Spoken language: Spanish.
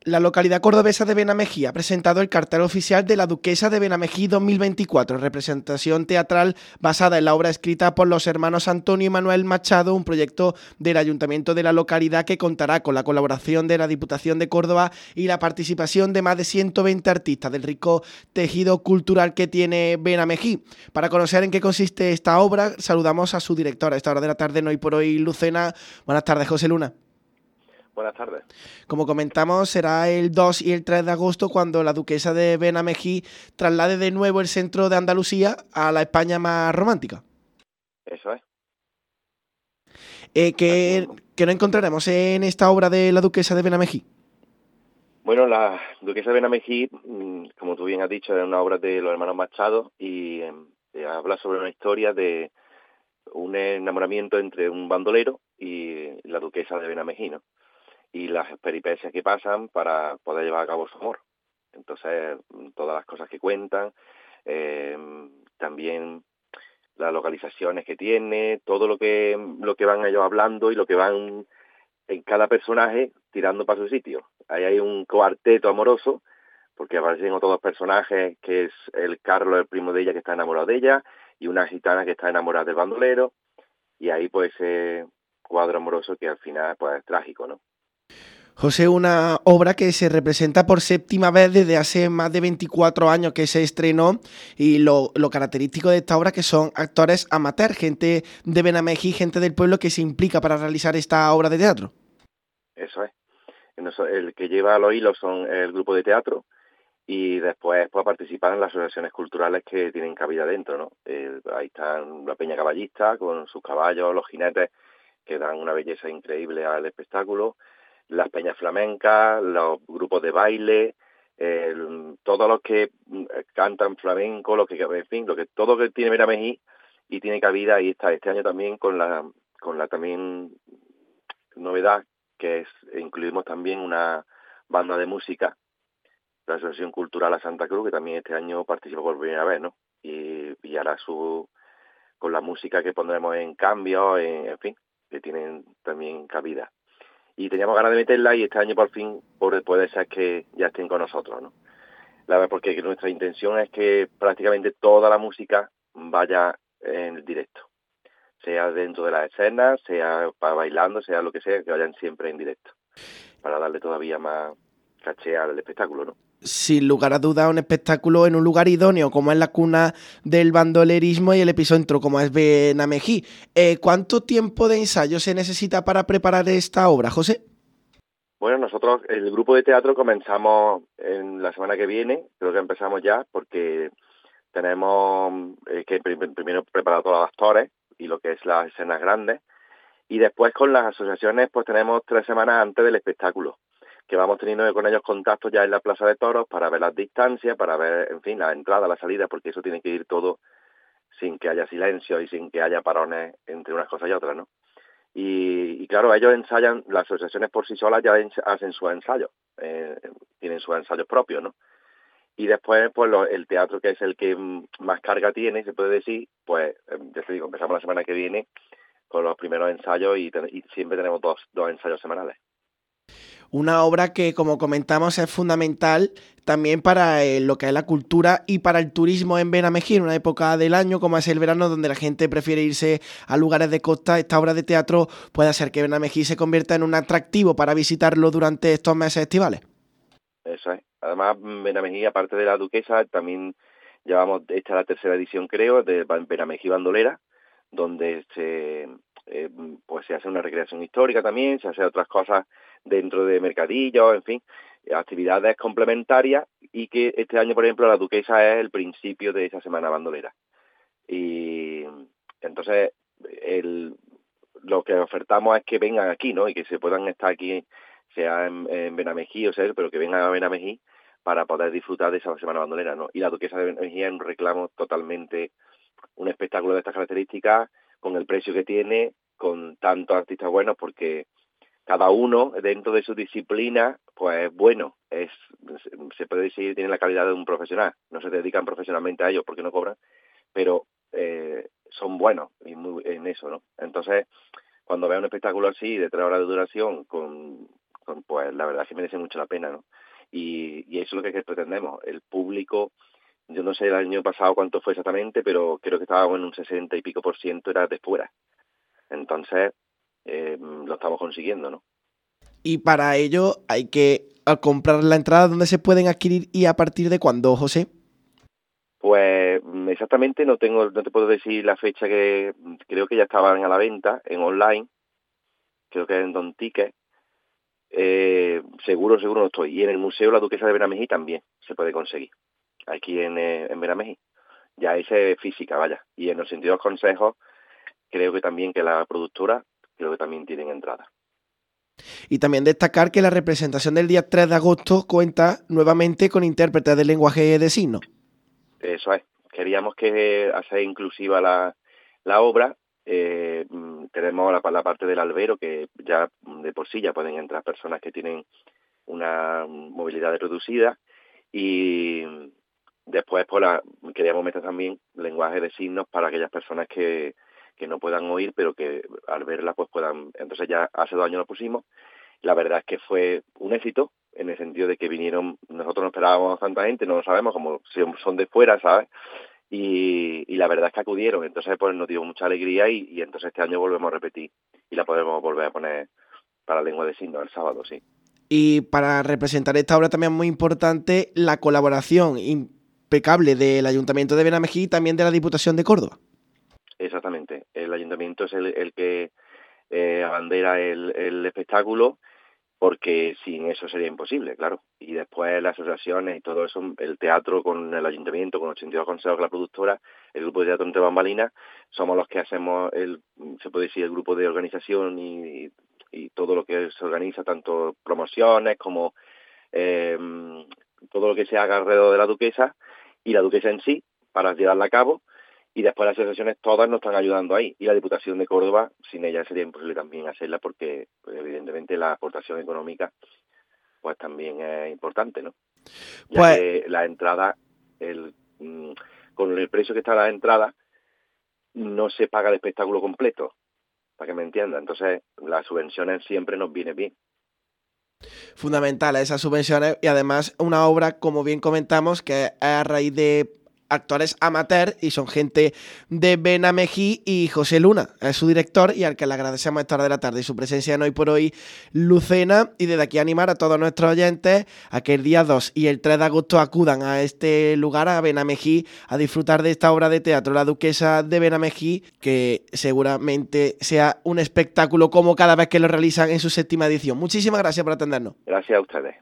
La localidad cordobesa de Benamejí ha presentado el cartel oficial de La Duquesa de Benamejí 2024, representación teatral basada en la obra escrita por los hermanos Antonio y Manuel Machado, un proyecto del ayuntamiento de la localidad que contará con la colaboración de la Diputación de Córdoba y la participación de más de 120 artistas del rico tejido cultural que tiene Benamejí. Para conocer en qué consiste esta obra, saludamos a su directora a esta hora de la tarde, en Hoy por Hoy, Lucena. Buenas tardes, José Luna. Buenas tardes. Como comentamos, será el 2 y el 3 de agosto cuando la Duquesa de Benamejí traslade de nuevo el centro de Andalucía a la España más romántica. Eso es. ¿Qué no encontraremos en esta obra de la Duquesa de Benamejí? Bueno, la Duquesa de Benamejí, como tú bien has dicho, es una obra de los hermanos Machado y habla sobre una historia de un enamoramiento entre un bandolero y la Duquesa de Benamejí, ¿no? Y las peripecias que pasan para poder llevar a cabo su amor. Entonces, todas las cosas que cuentan, también las localizaciones que tiene, todo lo que van ellos hablando y lo que van en cada personaje tirando para su sitio. Ahí hay un cuarteto amoroso, porque aparecen otros dos personajes, que es el Carlos, el primo de ella, que está enamorado de ella, y una gitana que está enamorada del bandolero, y ahí pues ese cuadro amoroso que al final pues es trágico, ¿no? José, una obra que se representa por séptima vez desde hace más de 24 años que se estrenó, y lo característico de esta obra que son actores amateur, gente de Benamejí, gente del pueblo que se implica para realizar esta obra de teatro. Eso es. El que lleva los hilos son el grupo de teatro y después pues participar en las asociaciones culturales que tienen cabida dentro, ¿no? Ahí están la Peña Caballista con sus caballos, los jinetes que dan una belleza increíble al espectáculo, las peñas flamencas, los grupos de baile, todos los que cantan flamenco, en fin, todo que tiene Benamejí y tiene cabida. Ahí está este año también con la también novedad que es incluimos también una banda de música, la Asociación Cultural a Santa Cruz, que también este año participa por primera vez, ¿no? Y hará con la música que pondremos en cambio, en fin, que tienen también cabida. Y teníamos ganas de meterla y este año por fin puede ser que ya estén con nosotros, ¿no? La verdad, porque nuestra intención es que prácticamente toda la música vaya en el directo, sea dentro de las escenas, sea para bailando, sea lo que sea, que vayan siempre en directo, para darle todavía más caché al espectáculo, ¿no? Sin lugar a dudas, un espectáculo en un lugar idóneo, como es la cuna del bandolerismo y el epicentro, como es Benamejí. ¿Cuánto tiempo de ensayo se necesita para preparar esta obra, José? Bueno, nosotros, el grupo de teatro, comenzamos en la semana que viene, creo que empezamos ya, porque tenemos que primero preparar todos los actores y lo que es las escenas grandes, y después con las asociaciones pues tenemos 3 semanas antes del espectáculo, que vamos teniendo con ellos contactos ya en la Plaza de Toros para ver las distancias, para ver, en fin, la entrada, la salida, porque eso tiene que ir todo sin que haya silencio y sin que haya parones entre unas cosas y otras, ¿no? Y claro, ellos ensayan, las asociaciones por sí solas ya hacen sus ensayos, tienen sus ensayos propios, ¿no? Y después, pues el teatro, que es el que más carga tiene, se puede decir, pues ya te digo, empezamos la semana que viene con los primeros ensayos y siempre tenemos dos ensayos semanales. Una obra que, como comentamos, es fundamental también para lo que es la cultura y para el turismo en Benamejí, en una época del año como es el verano, donde la gente prefiere irse a lugares de costa. Esta obra de teatro puede hacer que Benamejí se convierta en un atractivo para visitarlo durante estos meses estivales. Eso es. Además, Benamejí, aparte de la Duquesa, también llevamos, esta es la tercera edición, creo, de Benamejí Bandolera, donde pues se hace una recreación histórica también, se hace otras cosas dentro de mercadillos, en fin, actividades complementarias, y que este año, por ejemplo, la Duquesa es el principio de esa semana bandolera. Y entonces lo que ofertamos es que vengan aquí, ¿no? Y que se puedan estar aquí, sea en Benamejí, o sea, pero que vengan a Benamejí para poder disfrutar de esa semana bandolera, ¿no? Y la Duquesa de Benamejí es un reclamo totalmente, un espectáculo de estas características, con el precio que tiene, con tantos artistas buenos, porque cada uno dentro de su disciplina, pues bueno, se puede decir, tiene la calidad de un profesional. No se dedican profesionalmente a ellos porque no cobran, pero son buenos en eso, ¿no? Entonces, cuando veas un espectáculo así, de 3 horas de duración, con pues la verdad es que merece mucho la pena, ¿no? Y eso es lo que pretendemos. El público, yo no sé el año pasado cuánto fue exactamente, pero creo que estábamos en un 60 y pico por ciento era de fuera. Entonces, lo estamos consiguiendo, ¿no? Y para ello hay que comprar la entrada, donde se pueden adquirir y a partir de cuándo, José. Pues exactamente no te puedo decir la fecha, que creo que ya estaban a la venta en online, creo que en Don Ticket. Seguro no estoy. Y en el Museo La Duquesa de Benamejí también se puede conseguir, aquí en Benamejí. Ya esa es física, vaya. Y en los sentidos consejos, creo que también que la productora, creo que también tienen entrada. Y también destacar que la representación del día 3 de agosto cuenta nuevamente con intérpretes de lenguaje de signos. Eso es. Queríamos que hacer inclusiva la obra. Tenemos la parte del albero, que ya de por sí ya pueden entrar personas que tienen una movilidad reducida, y después queríamos meter también lenguaje de signos para aquellas personas que no puedan oír, pero que al verla pues puedan. Entonces ya hace 2 años lo pusimos. La verdad es que fue un éxito, en el sentido de que vinieron, nosotros no esperábamos tanta gente, no lo sabemos, como son de fuera, ¿sabes? Y la verdad es que acudieron, entonces pues nos dio mucha alegría, y entonces este año volvemos a repetir y la podemos volver a poner para lengua de signos el sábado, sí. Y para representar esta obra también es muy importante la colaboración impecable del Ayuntamiento de Benamejí y también de la Diputación de Córdoba. Exactamente, el ayuntamiento es el que abandera el espectáculo, porque sin eso sería imposible, claro. Y después las asociaciones y todo eso, el teatro con el ayuntamiento, con 82 consejos, la productora, el grupo de teatro entre bambalinas, somos los que hacemos se puede decir, el grupo de organización y todo lo que se organiza, tanto promociones como todo lo que se haga alrededor de la duquesa y la duquesa en sí, para llevarla a cabo. Y después las asociaciones todas nos están ayudando ahí. Y la Diputación de Córdoba, sin ella sería imposible también hacerla, porque pues, evidentemente la aportación económica pues también es importante, ¿no? Ya Pues que la entrada, con el precio que está la entrada, no se paga el espectáculo completo, para que me entienda. Entonces las subvenciones siempre nos viene bien. fundamental esas subvenciones, y además una obra, como bien comentamos, que es a raíz de actores amateurs y son gente de Benamejí, y José Luna es su director y al que le agradecemos esta hora de la tarde y su presencia en Hoy por Hoy Lucena. Y desde aquí animar a todos nuestros oyentes a que el día 2 y el 3 de agosto acudan a este lugar, a Benamejí, a disfrutar de esta obra de teatro, La Duquesa de Benamejí, que seguramente sea un espectáculo como cada vez que lo realizan en su 7ª edición. Muchísimas gracias por atendernos. Gracias a ustedes.